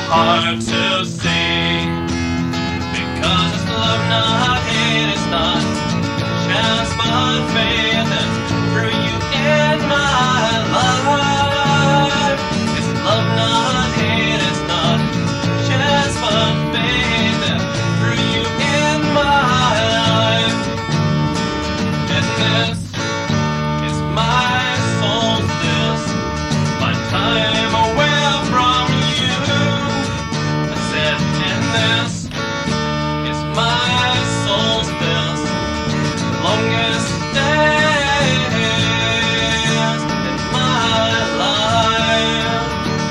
hard to see, because it's love, not hate. It's not chance but faith that's through you in my life. It's love, not hate. It's not chance but faith that's through you in my life. And this is my solstice, my time away from you. I said, and this is my solstice, the longest days in my life.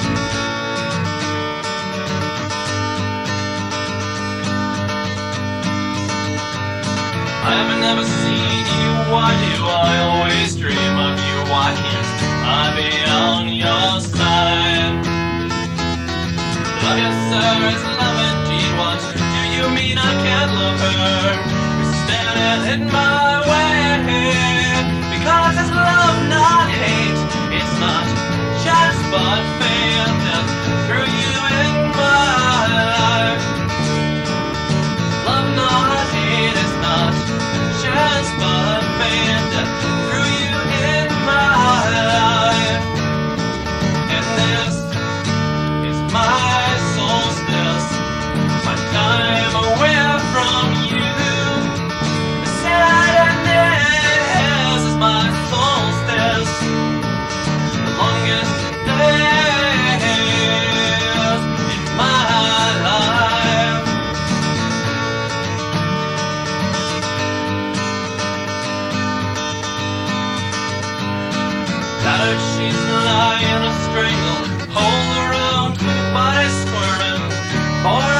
I haven't never seen you, why do I always dream of you? Why can't I be on your side? Love you, sir, is love indeed. What do you mean I can't love her? You're standing in my way, because it's love, not hate. It's not chance but fate that's through you in my life. Love, not hate. It's not chance but fate that's through you in my life. And this is my solstice, my time away from you. Sadness is my solstice, the longest days in my life. Tattered sheets lie in a strangled hole around, body squirming,